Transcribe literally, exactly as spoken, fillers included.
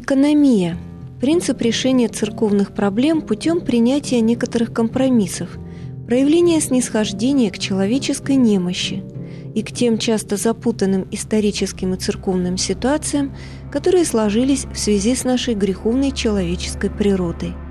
Экономия – принцип решения церковных проблем путем принятия некоторых компромиссов, проявление снисхождения к человеческой немощи и к тем часто запутанным историческим и церковным ситуациям, которые сложились в связи с нашей греховной человеческой природой.